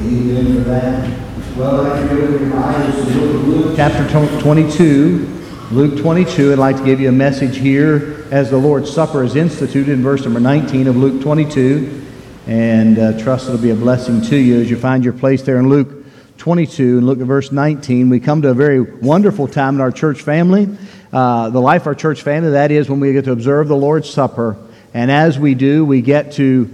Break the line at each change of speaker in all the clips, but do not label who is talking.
Amen for that. Well, I'd like to go with your Bibles to Luke
chapter 22. Luke 22, I'd like to give you a message here as the Lord's Supper is instituted in verse number 19 of Luke 22. And trust it'll be a blessing to you as you find your place there in Luke 22 and look at verse 19. We come to a very wonderful time in our church family, the life of our church family. That is when we get to observe the Lord's Supper. And as we do, we get to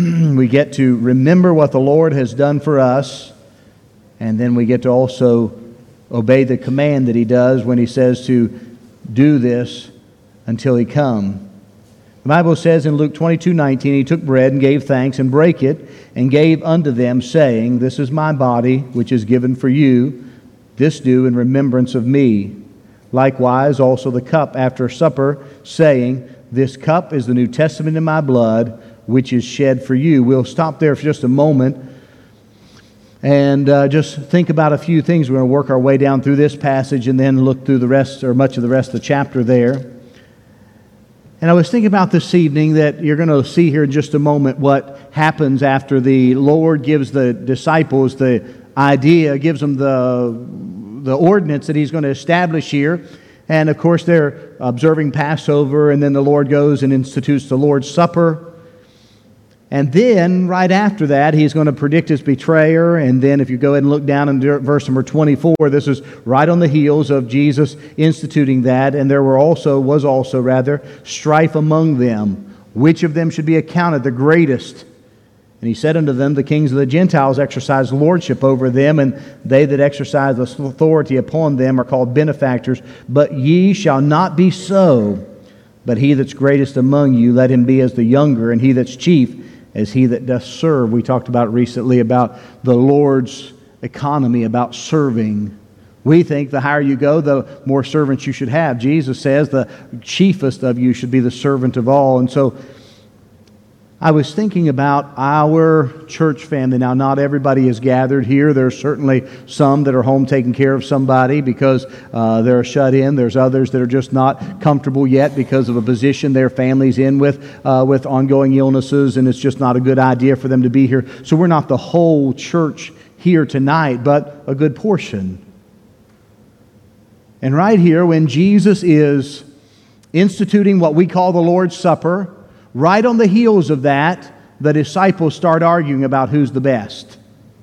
remember what the Lord has done for us. And then we get to also obey the command that He does when He says to do this until He come. The Bible says in Luke 22:19, He took bread and gave thanks and brake it and gave unto them, saying, This is my body, which is given for you. This do in remembrance of me. Likewise also the cup after supper, saying, This cup is the New Testament in my blood, which is shed for you. We'll stop there for just a moment and just think about a few things. We're going to work our way down through this passage and then look through the rest, or much of the rest of the chapter there. And I was thinking about this evening that you're going to see here in just a moment what happens after the Lord gives the disciples the idea, gives them the ordinance that He's going to establish here. And of course they're observing Passover, and then the Lord goes and institutes the Lord's Supper. And then, right after that, He's going to predict His betrayer. And then if you go ahead and look down in verse number 24, this is right on the heels of Jesus instituting that. And there was also strife among them. Which of them should be accounted the greatest? And He said unto them, The kings of the Gentiles exercise lordship over them, and they that exercise authority upon them are called benefactors. But ye shall not be so. But he that's greatest among you, let him be as the younger, and he that's chief as he that doth serve. We talked about recently about the Lord's economy, about serving. We think the higher you go, the more servants you should have. Jesus says the chiefest of you should be the servant of all. And so I was thinking about our church family. Now, not everybody is gathered here. There's certainly some that are home taking care of somebody because they're shut in. There's others that are just not comfortable yet because of a position their family's in with ongoing illnesses, and it's just not a good idea for them to be here. So we're not the whole church here tonight, but a good portion. And right here, when Jesus is instituting what we call the Lord's Supper, right on the heels of that, the disciples start arguing about who's the best.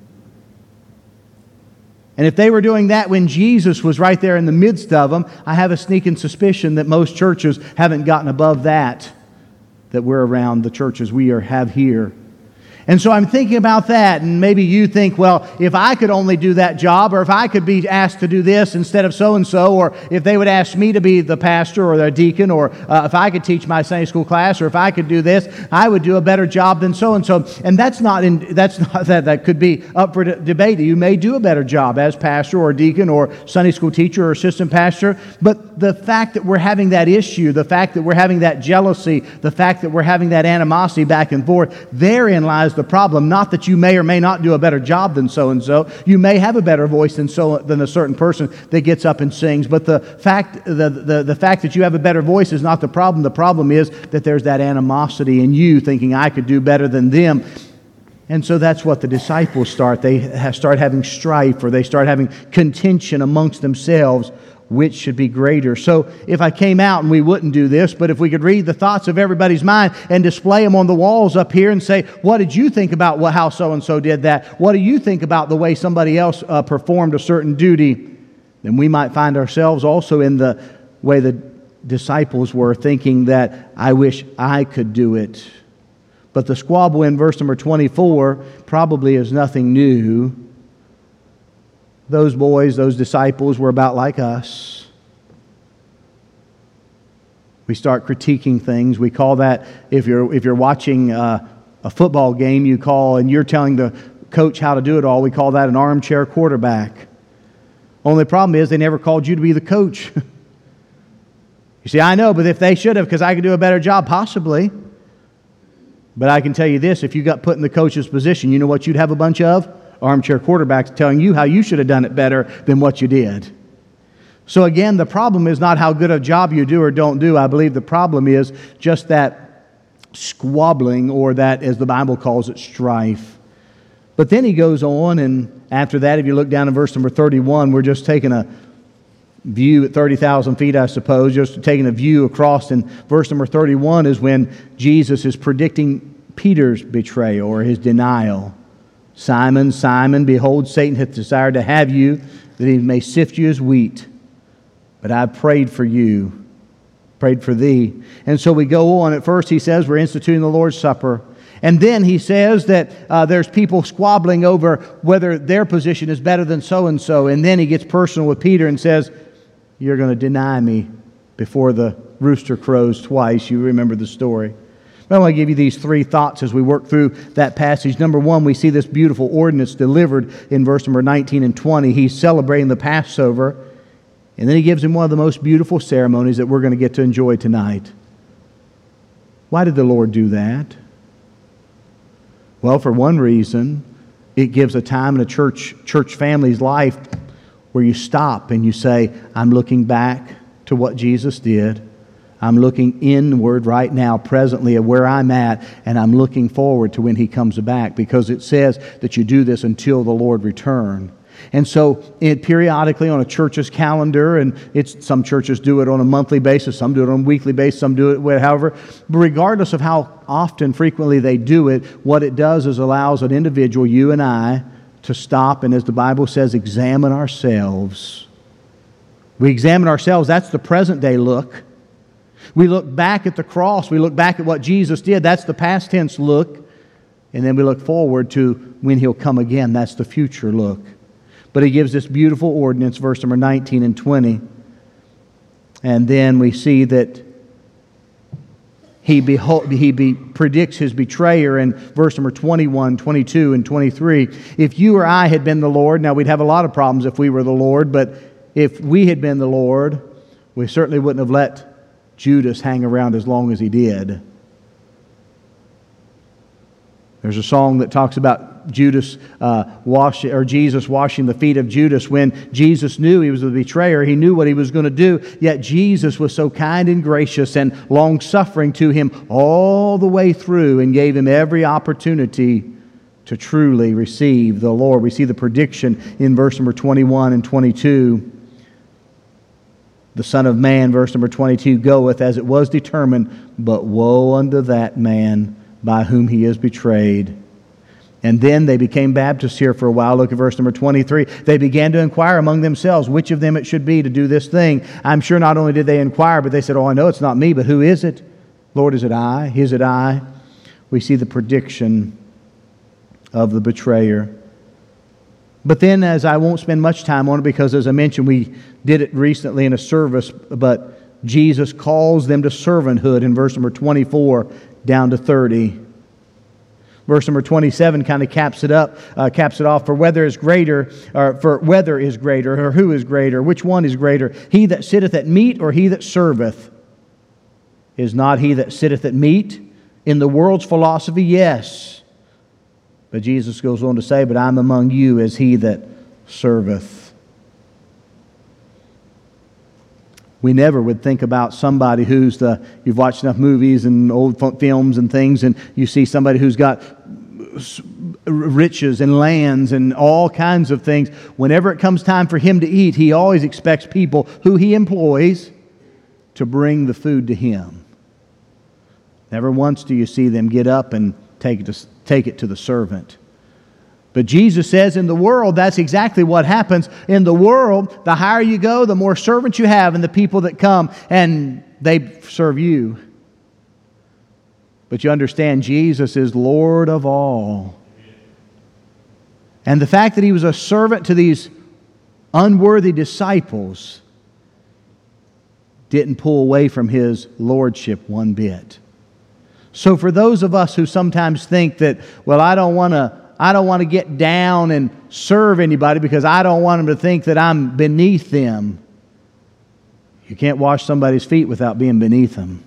And if they were doing that when Jesus was right there in the midst of them, I have a sneaking suspicion that most churches haven't gotten above that we're around the churches we have here. And so I'm thinking about that, and maybe you think, well, if I could only do that job, or if I could be asked to do this instead of so-and-so, or if they would ask me to be the pastor or the deacon, or if I could teach my Sunday school class, or if I could do this, I would do a better job than so-and-so. And that could be up for debate. You may do a better job as pastor or deacon or Sunday school teacher or assistant pastor, but the fact that we're having that issue, the fact that we're having that jealousy, the fact that we're having that animosity back and forth, therein lies the problem. Not that you may or may not do a better job than so-and-so. You may have a better voice than a certain person that gets up and sings, but the fact that you have a better voice is not the problem. The problem is that there's that animosity in you thinking I could do better than them. And so that's what the disciples start. They start having strife, or they start having contention amongst themselves. Which should be greater? So if I came out, and we wouldn't do this, but if we could read the thoughts of everybody's mind and display them on the walls up here and say, what did you think about how so-and-so did that? What do you think about the way somebody else performed a certain duty? Then we might find ourselves also in the way the disciples were, thinking that I wish I could do it. But the squabble in verse number 24 probably is nothing new. Those boys, those disciples were about like us. We start critiquing things. We call that, if you're watching a football game, and you're telling the coach how to do it all, we call that an armchair quarterback. Only problem is they never called you to be the coach. You see, I know, but if they should have, because I could do a better job, possibly. But I can tell you this, if you got put in the coach's position, you know what you'd have a bunch of? Armchair quarterbacks telling you how you should have done it better than what you did. So again, the problem is not how good a job you do or don't do. I believe the problem is just that squabbling, or that, as the Bible calls it, strife. But then he goes on, and after that, if you look down in verse number 31, we're just taking a view at 30,000 feet, I suppose, just taking a view across. And verse number 31 is when Jesus is predicting Peter's betrayal or his denial. Simon, Simon, behold, Satan hath desired to have you, that he may sift you as wheat. But I prayed for you, prayed for thee. And so we go on. At first he says we're instituting the Lord's Supper. And then he says that there's people squabbling over whether their position is better than so-and-so. And then he gets personal with Peter and says, you're going to deny me before the rooster crows twice. You remember the story. I want to give you these three thoughts as we work through that passage. Number one, we see this beautiful ordinance delivered in verse number 19 and 20. He's celebrating the Passover. And then he gives him one of the most beautiful ceremonies that we're going to get to enjoy tonight. Why did the Lord do that? Well, for one reason, it gives a time in a church family's life where you stop and you say, I'm looking back to what Jesus did. I'm looking inward right now, presently, at where I'm at, and I'm looking forward to when He comes back, because it says that you do this until the Lord return. And so periodically on a church's calendar, and some churches do it on a monthly basis, some do it on a weekly basis, some do it however. But regardless of how often, frequently they do it, what it does is allows an individual, you and I, to stop and, as the Bible says, examine ourselves. We examine ourselves. That's the present day look. We look back at the cross. We look back at what Jesus did. That's the past tense look. And then we look forward to when He'll come again. That's the future look. But He gives this beautiful ordinance, verse number 19 and 20. And then we see that He predicts His betrayer in verse number 21, 22, and 23. If you or I had been the Lord, now we'd have a lot of problems if we were the Lord, but if we had been the Lord, we certainly wouldn't have let Judas hang around as long as he did. There's a song that talks about Jesus washing the feet of Judas. When Jesus knew he was the betrayer, He knew what He was going to do. Yet Jesus was so kind and gracious and long-suffering to him all the way through, and gave him every opportunity to truly receive the Lord. We see the prediction in verse number 21 and 22. The Son of Man, verse number 22, goeth as it was determined, but woe unto that man by whom he is betrayed. And then they became Baptists here for a while. Look at verse number 23. They began to inquire among themselves which of them it should be to do this thing. I'm sure not only did they inquire, but they said, I know it's not me, but who is it? Lord, is it I? Is it I? We see the prediction of the betrayer. But then, as I won't spend much time on it, because as I mentioned, we did it recently in a service, but Jesus calls them to servanthood in verse number 24 down to 30. Verse number 27 kind of caps it off. For whether is greater, or who is greater, which one is greater? He that sitteth at meat, or he that serveth? Is not he that sitteth at meat? In the world's philosophy, yes. But Jesus goes on to say, but I'm among you as he that serveth. We never would think about somebody you've watched enough movies and old films and things, and you see somebody who's got riches and lands and all kinds of things. Whenever it comes time for him to eat, he always expects people who he employs to bring the food to him. Never once do you see them get up and take it to the servant. But Jesus says in the world, that's exactly what happens. In the world, the higher you go, the more servants you have and the people that come and they serve you. But you understand, Jesus is Lord of all. And the fact that He was a servant to these unworthy disciples didn't pull away from His lordship one bit. So for those of us who sometimes think that, well, I don't want to get down and serve anybody because I don't want them to think that I'm beneath them. You can't wash somebody's feet without being beneath them.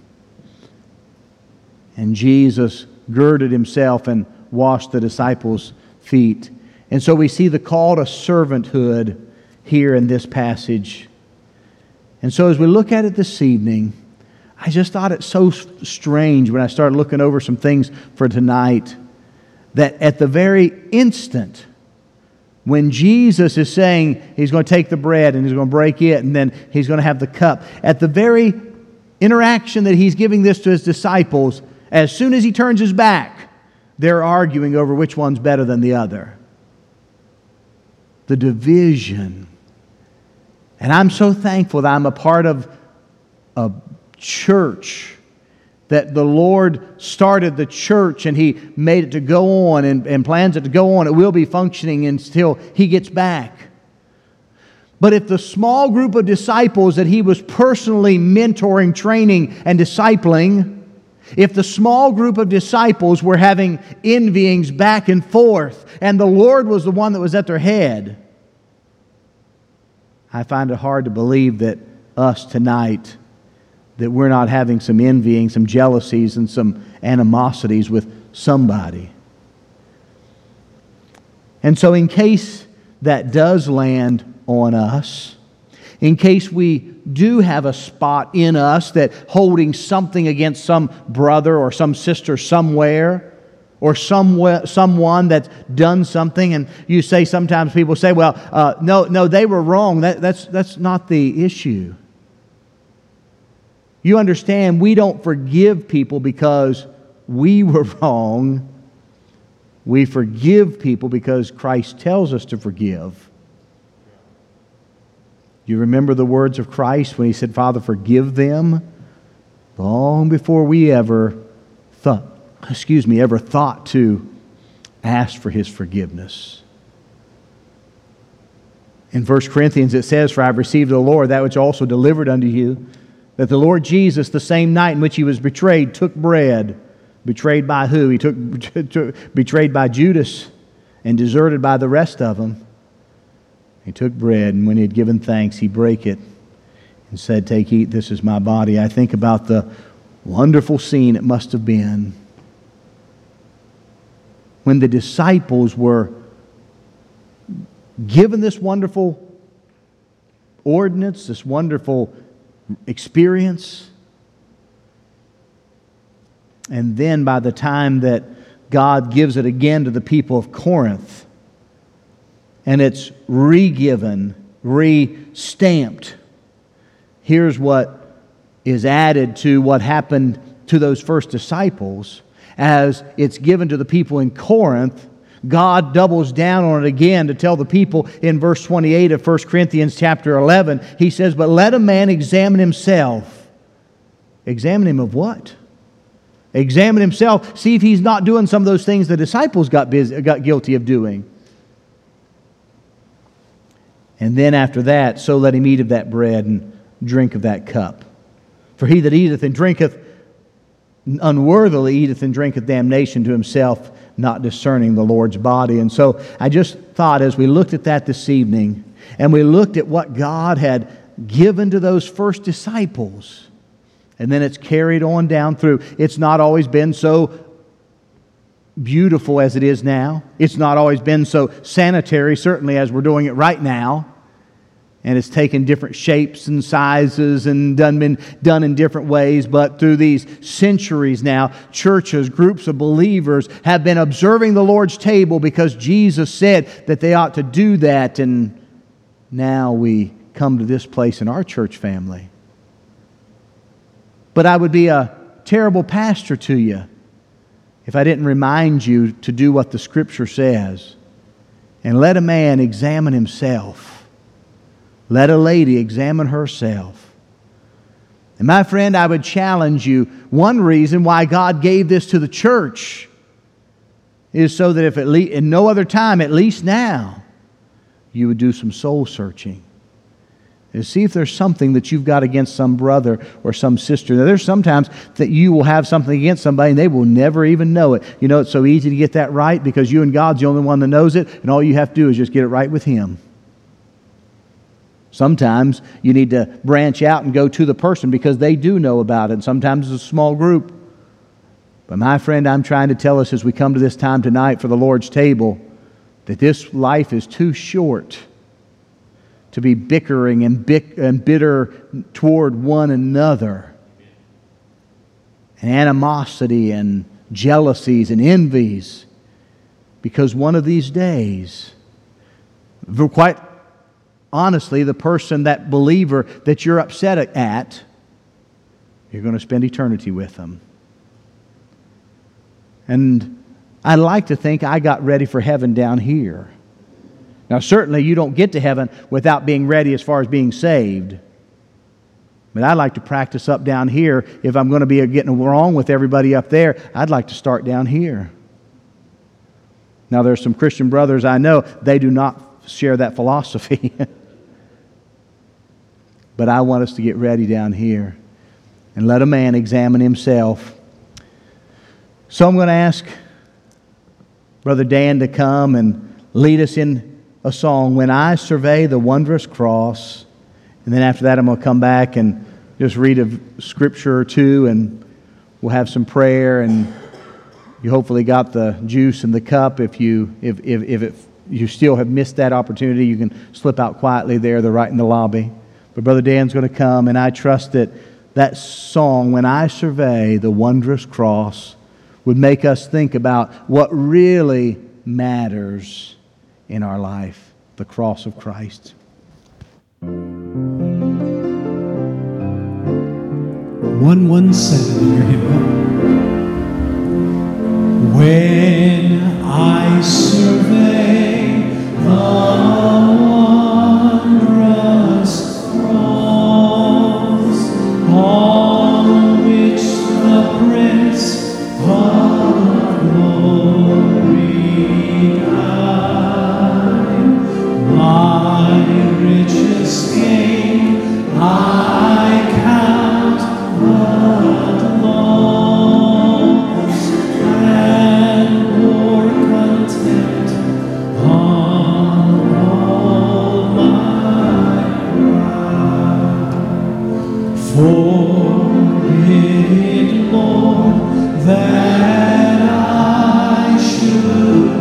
And Jesus girded Himself and washed the disciples' feet. And so we see the call to servanthood here in this passage. And so as we look at it this evening, I just thought it so strange when I started looking over some things for tonight that at the very instant when Jesus is saying He's going to take the bread and He's going to break it and then He's going to have the cup, at the very interaction that He's giving this to His disciples, as soon as He turns His back, they're arguing over which one's better than the other. The division. And I'm so thankful that I'm a part of a church, that the Lord started the church and He made it to go on and plans it to go on. It will be functioning until He gets back. But if the small group of disciples that He was personally mentoring, training, and discipling, if the small group of disciples were having envyings back and forth, and the Lord was the one that was at their head, I find it hard to believe that us tonight, that we're not having some envying, some jealousies, and some animosities with somebody. And so in case that does land on us, in case we do have a spot in us that holding something against some brother or some sister somewhere, or someone that's done something, and you say, sometimes people say, well, no, they were wrong. That's not the issue. You understand, we don't forgive people because we were wrong. We forgive people because Christ tells us to forgive. You remember the words of Christ when He said, Father, forgive them? Long before we ever thought to ask for His forgiveness. In 1 Corinthians it says, for I have received of the Lord that which also delivered unto you, that the Lord Jesus, the same night in which He was betrayed, took bread. Betrayed by who? He took betrayed by Judas and deserted by the rest of them. He took bread, and when He had given thanks, He brake it and said, take, eat, this is my body. I think about the wonderful scene it must have been when the disciples were given this wonderful ordinance, this wonderful experience. And then by the time that God gives it again to the people of Corinth, and it's re-given, re-stamped, here's what is added to what happened to those first disciples. As it's given to the people in Corinth, God doubles down on it again to tell the people in verse 28 of 1 Corinthians chapter 11. He says, but let a man examine himself. Examine him of what? Examine himself. See if he's not doing some of those things the disciples got guilty of doing. And then after that, so let him eat of that bread and drink of that cup. For he that eateth and drinketh unworthily eateth and drinketh damnation to himself, not discerning the Lord's body. And so I just thought, as we looked at that this evening, and we looked at what God had given to those first disciples, and then it's carried on down through. It's not always been so beautiful as it is now. It's not always been so sanitary, certainly as we're doing it right now. And it's taken different shapes and sizes and been done in different ways. But through these centuries now, churches, groups of believers have been observing the Lord's table because Jesus said that they ought to do that. And now we come to this place in our church family. But I would be a terrible pastor to you if I didn't remind you to do what the Scripture says. And let a man examine himself. Let a lady examine herself. And my friend, I would challenge you, one reason why God gave this to the church is so that if in no other time, at least now, you would do some soul searching. And see if there's something that you've got against some brother or some sister. Now, there's sometimes that you will have something against somebody and they will never even know it. You know, it's so easy to get that right because you and God's the only one that knows it, and all you have to do is just get it right with Him. Sometimes you need to branch out and go to the person because they do know about it. And sometimes it's a small group. But my friend, I'm trying to tell us as we come to this time tonight for the Lord's table that this life is too short to be bickering and bitter toward one another. And animosity and jealousies and envies. Because one of these days, quite honestly, the person, that believer that you're upset at, you're going to spend eternity with them. And I like to think I got ready for heaven down here. Now, certainly you don't get to heaven without being ready as far as being saved. But I'd like to practice up down here. If I'm going to be getting wrong with everybody up there, I'd like to start down here. Now, there's some Christian brothers I know, they do not share that philosophy. But I want us to get ready down here and let a man examine himself. So I'm going to ask Brother Dan to come and lead us in a song, When I Survey the Wondrous Cross. And then after that, I'm going to come back and just read a scripture or two, and we'll have some prayer. And you hopefully got the juice in the cup. If you still have missed that opportunity, you can slip out quietly there. They're right in the lobby. But Brother Dan's going to come, and I trust that song, When I Survey the Wondrous Cross, would make us think about what really matters in our life, the cross of Christ.
117 in your hymn book. When I survey the wondrous cross on which the Prince of Glory died, my richest gain I count but loss, and pour contempt on all my pride. Forbid it, Lord, that I should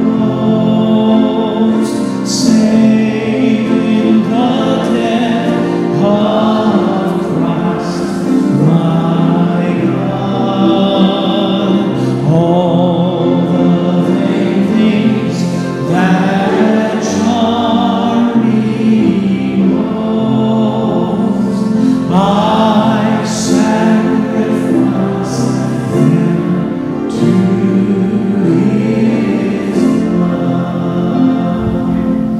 boast, save in the death of Christ my God. All the vain things that charm me most, I sacrifice them to His love.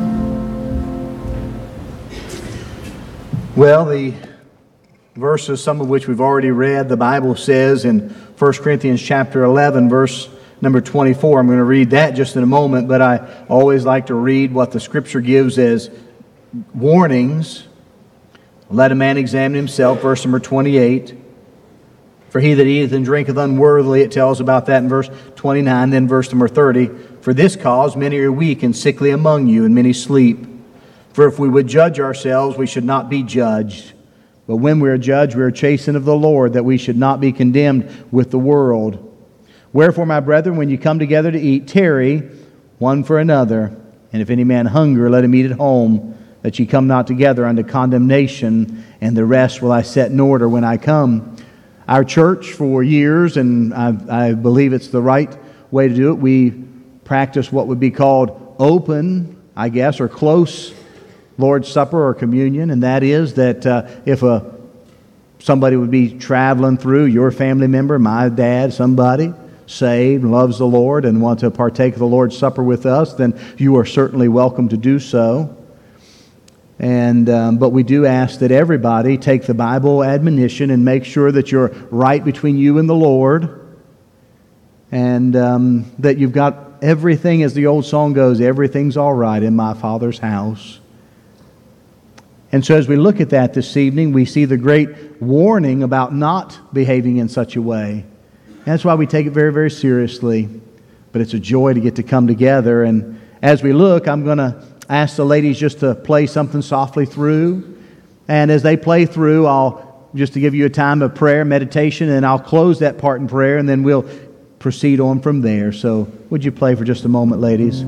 Well, the verses, some of which we've already read, the Bible says in 1 Corinthians chapter 11, verse number 24. I'm going to read that just in a moment, but I always like to read what the Scripture gives as warnings. Let a man examine himself, verse number 28. For he that eateth and drinketh unworthily, it tells about that in verse 29, then verse number 30. For this cause many are weak and sickly among you, and many sleep. For if we would judge ourselves, we should not be judged. But when we are judged, we are chastened of the Lord, that we should not be condemned with the world. Wherefore, my brethren, when you come together to eat, tarry one for another. And if any man hunger, let him eat at home, that ye come not together unto condemnation, and the rest will I set in order when I come. Our church for years, and I believe it's the right way to do it, we practice what would be called open, I guess, or close Lord's Supper or communion, and that is that if somebody would be traveling through, your family member, my dad, somebody saved, loves the Lord, and want to partake of the Lord's Supper with us, then you are certainly welcome to do so. And but we do ask that everybody take the Bible admonition and make sure that you're right between you and the Lord, and that you've got everything, as the old song goes, everything's all right in my Father's house. And so as we look at that this evening, we see the great warning about not behaving in such a way. That's why we take it very, very seriously. But it's a joy to get to come together. And as we look, I'm going to ask the ladies just to play something softly through. And as they play through, I'll just to give you a time of prayer, meditation, and I'll close that part in prayer, and then we'll proceed on from there. So would you play for just a moment, ladies?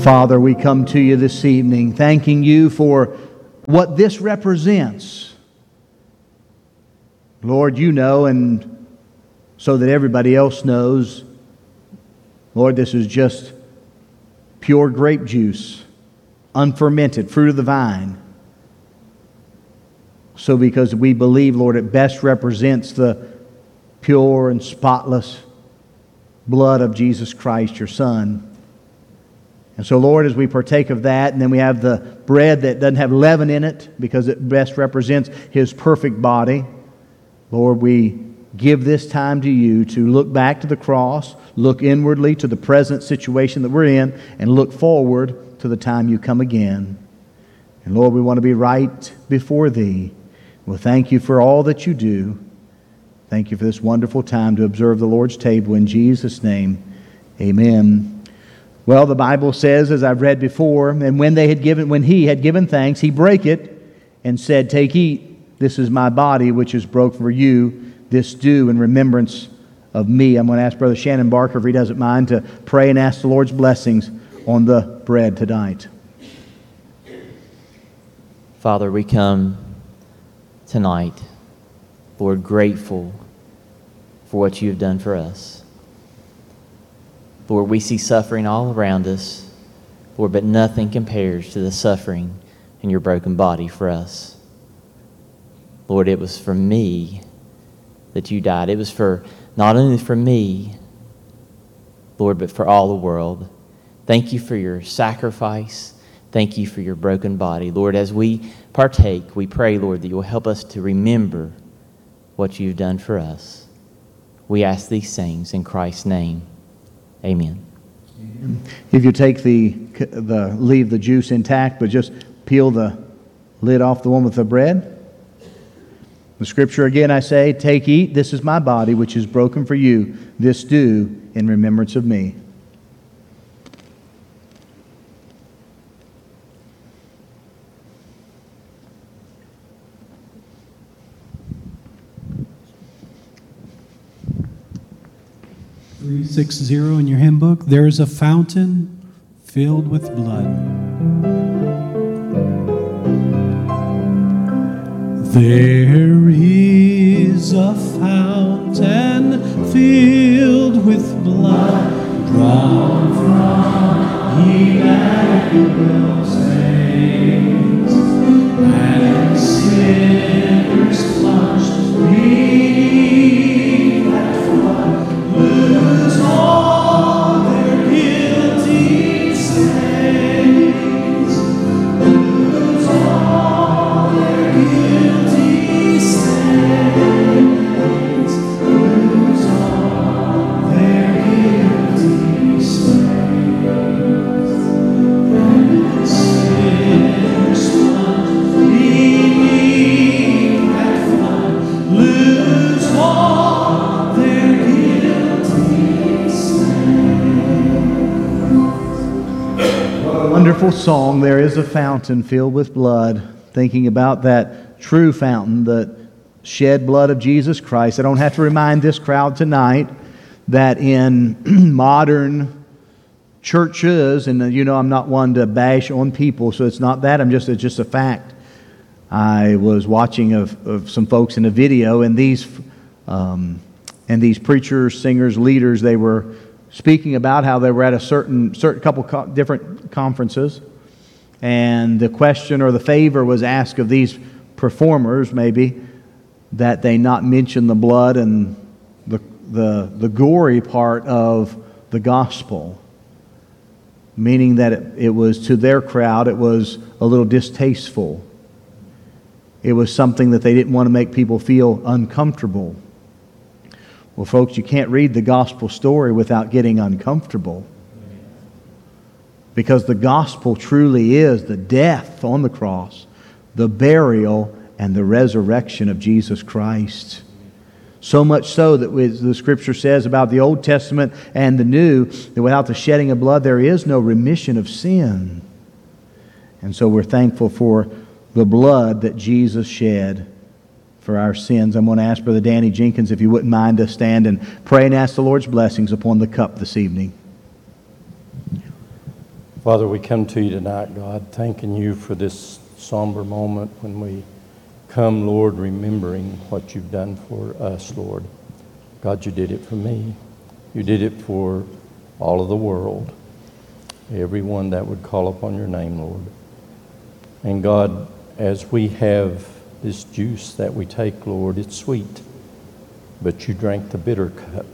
Father, we come to you this evening thanking you for what this represents. Lord, you know, and so that everybody else knows, Lord, this is just pure grape juice, unfermented, fruit of the vine. So because we believe, Lord, it best represents the pure and spotless blood of Jesus Christ, your Son. And so, Lord, as we partake of that, and then we have the bread that doesn't have leaven in it because it best represents His perfect body, Lord, we give this time to you to look back to the cross, look inwardly to the present situation that we're in, and look forward to the time you come again. And Lord, we want to be right before Thee. Well, thank you for all that you do. Thank you for this wonderful time to observe the Lord's table. In Jesus' name, amen. Well, the Bible says, as I've read before, and when he had given thanks, he brake it and said, "Take, eat, this is my body, which is broke for you. This do in remembrance of me." I'm going to ask Brother Shannon Barker, if he doesn't mind, to pray and ask the Lord's blessings on the bread tonight.
Father, we come tonight, Lord, grateful for what you have done for us. Lord, we see suffering all around us, Lord, but nothing compares to the suffering in your broken body for us. Lord, it was for me that you died. It was for not only for me, Lord, but for all the world. Thank you for your sacrifice. Thank you for your broken body. Lord, as we partake, we pray, Lord, that you will help us to remember what you've done for us. We ask these things in Christ's name. Amen.
If you take leave the juice intact, but just peel the lid off the one with the bread. The scripture again, I say, "Take, eat, this is my body, which is broken for you. This do in remembrance of me."
.360 in your hymn book. There is a fountain filled with blood. There is a fountain filled with blood, drawn from Emmanuel's veins, and sinners plunged beneath that flood lose all their guilty stains, lose all their guilty stains, lose all their guilty stains, and sinners plunged beneath that flood lose all their guilty stains.
What a wonderful song, "There is a fountain filled with blood," thinking about that true fountain, the shed blood of Jesus Christ. I don't have to remind this crowd tonight that in modern churches, and you know I'm not one to bash on people, so it's not that, it's just a fact. I was watching of some folks in a video, and these preachers, singers, leaders, they were speaking about how they were at a certain couple different conferences, and the question or the favor was asked of these performers, maybe, that they not mention the blood and the gory part of the gospel, meaning that it was, to their crowd, it was a little distasteful. It was something that they didn't want to make people feel uncomfortable. Well, folks, you can't read the gospel story without getting uncomfortable. Because the gospel truly is the death on the cross, the burial, and the resurrection of Jesus Christ. So much so that the Scripture says about the Old Testament and the New, that without the shedding of blood, there is no remission of sin. And so we're thankful for the blood that Jesus shed for our sins. I'm going to ask Brother Danny Jenkins, if you wouldn't mind, to stand and pray and ask the Lord's blessings upon the cup this evening.
Father, we come to you tonight, God, thanking you for this somber moment when we come, Lord, remembering what you've done for us, Lord. God, you did it for me. You did it for all of the world, everyone that would call upon your name, Lord. And God, as we have this juice that we take, Lord, it's sweet, but you drank the bitter cup.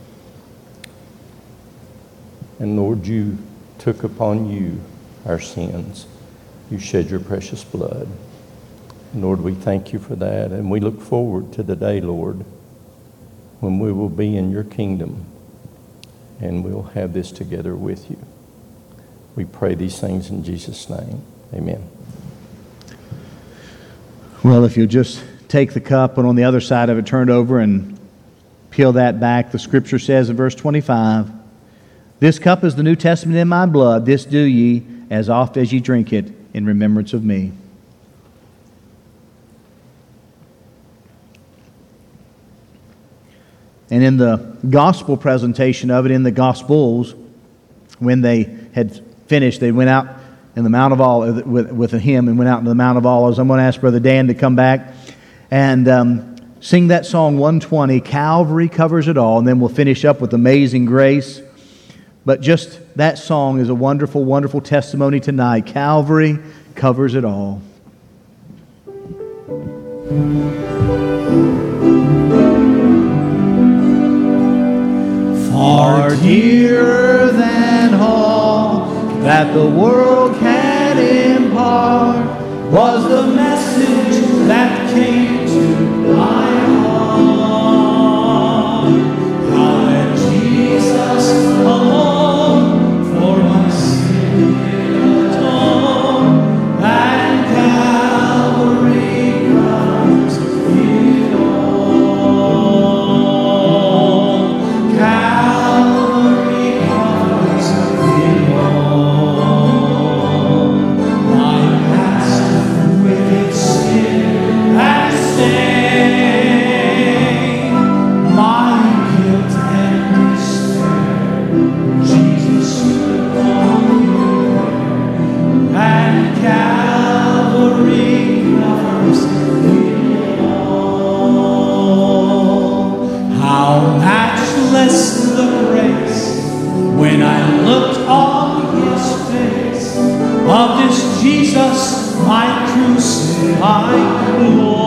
And Lord, you took upon you our sins. You shed your precious blood. And Lord, we thank you for that. And we look forward to the day, Lord, when we will be in your kingdom and we'll have this together with you. We pray these things in Jesus' name. Amen.
Well, if you'll just take the cup and on the other side of it, turn it over and peel that back. The scripture says in verse 25, "This cup is the New Testament in my blood. This do ye as oft as ye drink it in remembrance of me." And in the gospel presentation of it, in the Gospels, when they had finished, they went out in the Mount of Olives with a hymn and went out into the Mount of Olives. I'm going to ask Brother Dan to come back and sing that song 120, "Calvary Covers It All," and then we'll finish up with "Amazing Grace." But just that song is a wonderful, wonderful testimony tonight. Calvary covers it all. Far dearer than all that the world can impart was the message that came to my heart. How that Jesus alone for my sin atoned, and Calvary covers it all. Calvary covers it all. My past wicked sin and stain, my guilt and despair, Jesus took on you, and Calvary covers it all. How matchless the grace when I looked on his face of this Jesus, my crucified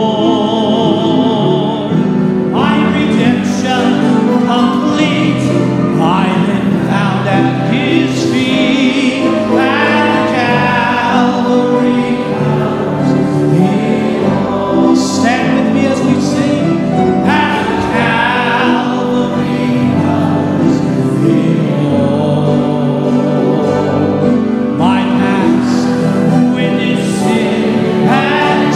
Lord. My redemption complete, I then found at his feet, and Calvary covers it all. Stand with me as we sing, and Calvary covers it all. My past wicked sin and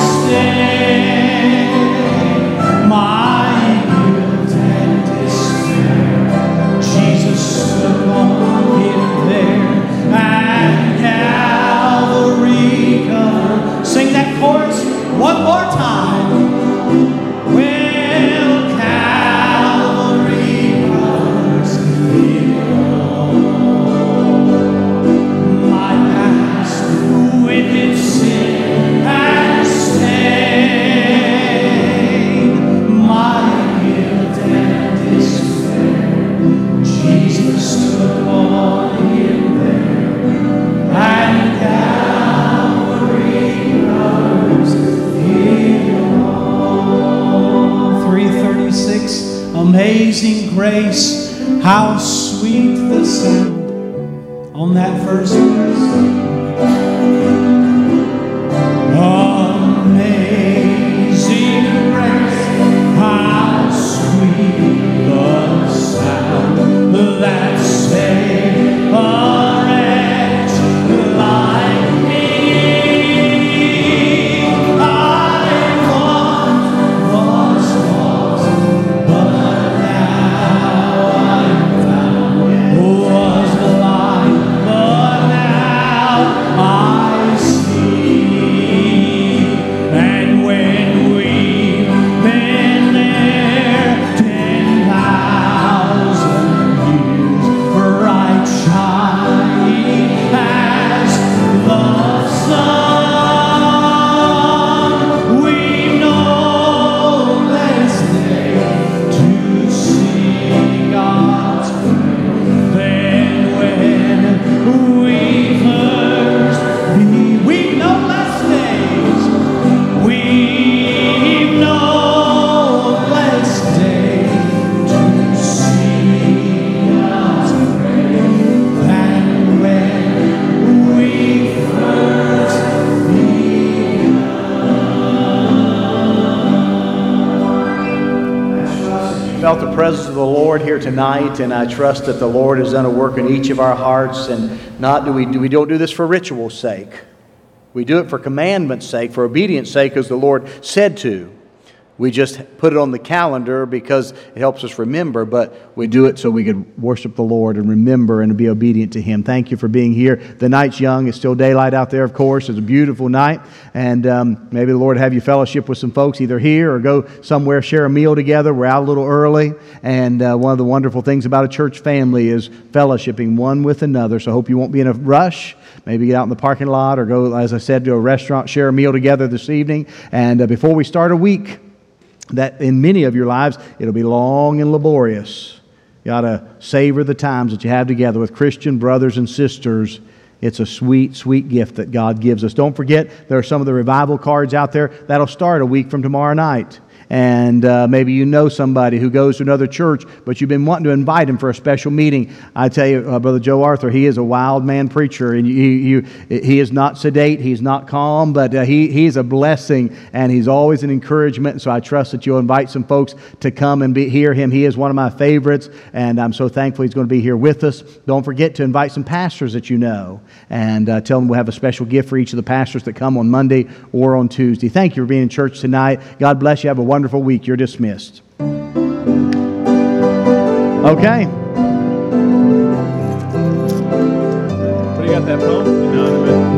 stain, my guilt and despair, Jesus took on it there, and Calvary covers. Sing that chorus one more time. Well, Calvary covers it all. My past wicked sin and stain, my guilt and despair, Jesus took on him there, and Calvary covers it all. 336, "Amazing Grace, how sweet the sound." On that first verse. Amazing grace, how sweet the sound that saved a wretch like me. I once was lost, but now I'm found. Was blind, but now felt the presence of the Lord here tonight, and I trust that the Lord has done a work in each of our hearts. And we don't do this for ritual's sake. We do it for commandment's sake, for obedience sake, as the Lord said to. We just put it on the calendar because it helps us remember, but we do it so we could worship the Lord and remember and be obedient to Him. Thank you for being here. The night's young. It's still daylight out there, of course. It's a beautiful night. And maybe the Lord have you fellowship with some folks either here or go somewhere, share a meal together. We're out a little early. And one of the wonderful things about a church family is fellowshipping one with another. So I hope you won't be in a rush. Maybe get out in the parking lot or go, as I said, to a restaurant, share a meal together this evening. And before we start a week, that in many of your lives, it'll be long and laborious. You ought to savor the times that you have together with Christian brothers and sisters. It's a sweet, sweet gift that God gives us. Don't forget, there are some of the revival cards out there. That'll start a week from tomorrow night. And maybe you know somebody who goes to another church, but you've been wanting to invite him for a special meeting. I tell you, Brother Joe Arthur, he is a wild man preacher, and he is not sedate, he's not calm, but he's a blessing, and he's always an encouragement. And so I trust that you'll invite some folks to come and hear him. He is one of my favorites, and I'm so thankful he's going to be here with us. Don't forget to invite some pastors that you know, and tell them we'll have a special gift for each of the pastors that come on Monday or on Tuesday. Thank you for being in church tonight. God bless you. Have a wonderful week. You're dismissed. Okay.
What do you got that phone?